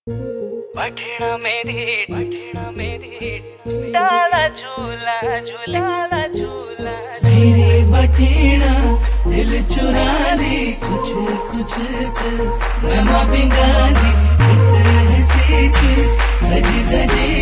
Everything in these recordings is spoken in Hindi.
बठिना मेरी डाला झूला झूला झूला मेरी बठिना दिल चुरा दी कुछ कुछ कर मैं माँ बिंगाली इतने सीख सजी दजी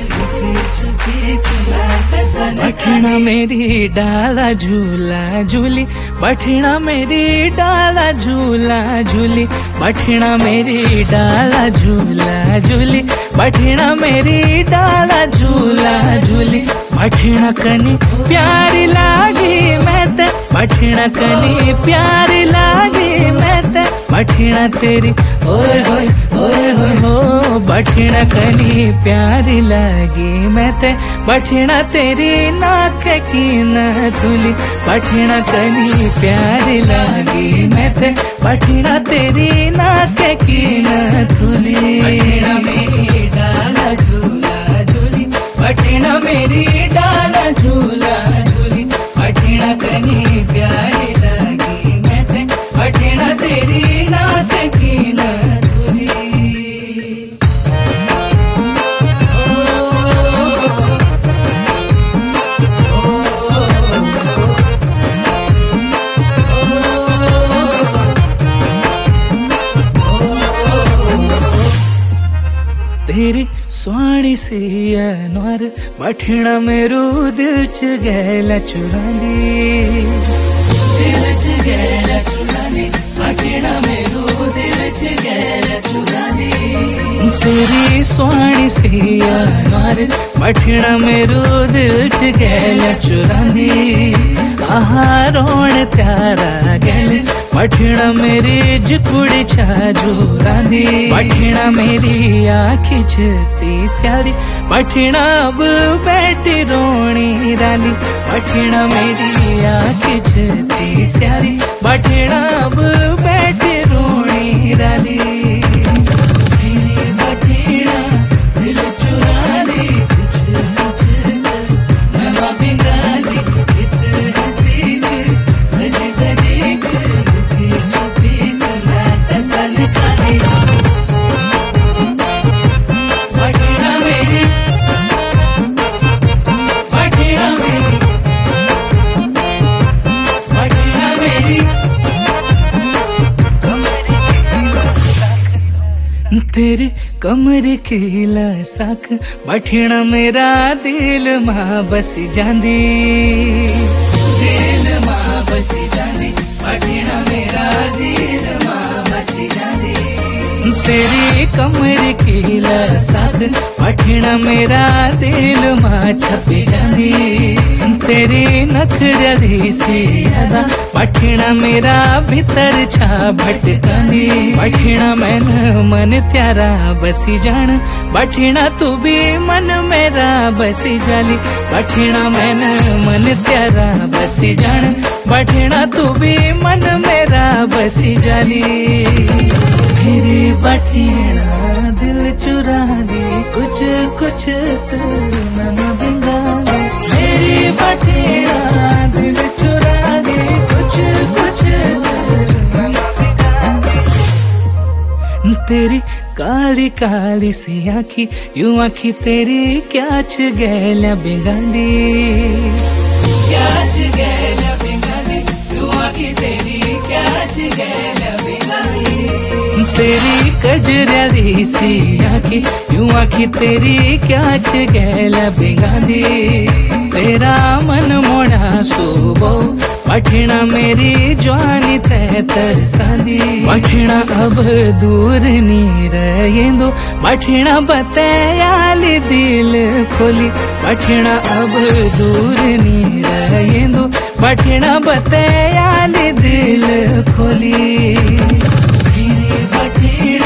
बठिना मेरी डाला झूला झूली बठिना मेरी डाला झूला झूली बठिना मेरी डाला झूला झूली बठिना मेरी डाला झूला झूली बठिना कनी प्यारी लागी मैं ते बठिना कनी प्यारी लागी मैं ते बठिना तेरी ओए होए हो बठिना कनी प्यारी लागी मैं ते बठिना तेरी नाक की न थुली बठिना कनी प्यारी लागी मैं ते बठिना तेरी नाक की न थुली बठिना मेरी डाला झूला झूली बठिना मेरी डाला झूला झूली बठिना कनी प्यारी लागी मैं ते बठिना तेरी नाक की न थुली तेरी सोहनी सी अनवर बठिना मेरू दिल च गैला चुरांदी दिल च गैला चुरांदी बठिना मेरू दिल च गैला चुरांदी तेरी सोहनी सी अनवर बठिना मेरू दिल च गैला चुरांदी आहा रोण त्यारा गैल बठिना मेरी जुकुड़ी छाजूरांदी बठिना मेरी आँखी छती स्याली बठिना अब बैठी रोनी राली बठिना मेरी आँखी छती स्याली बठिना अब बैठी रोनी राली बठिना दिल चुरा दी कुछ कुछ कर मैं माँ बिंगाली इतने सीख सजी दजी लुकी छुपी मैं तसन खाली बठिना मेरी बठिना मेरी बठिना मेरी तेरे कमर की लसाक बठिना मेरा दिल मां बस जांदी दिल मां बसी जांदी बठिना मेरा दिल मां बसी जांदी तेरी कमर की लसाक बठिना मेरा दिल मां छप जांदी तेरी नखरली सी अदा बठिना मेरा भीतर छा भटकांदी बठिना मैन मन त्यारा बसी जान बठिना तू भी मन मेरा बसी जाली बठिना मैन मन त्यारा बसी जान बठिना तू भी मन मेरा बसी जाली मेरी बठिना दिल चुरा दी कुछ कुछ तू मैं बिंगाली मेरी बठिना दिल चुरा दी कुछ कुछ तू मैं बिंगाली तेरी काली काली सी आँखी यूं आँखी तेरी क्या च गैला बिंगाली क्या च गैला बिंगाली यूं आँखी तेरी क्या च गैला बिंगाली तेरी कजराली सी आँखी यूं आँखी तेरी क्या च गैला बिंगाली तेरा मन मोड़ा सुबो बठिना मेरी जवानी तै तरसांदी बठिना अब दूर नी रहेंदो बठिना बतायाली दिल खोली बठिना अब दूर नी रहेंदो बठिना बतायाली दिल खोली बठिना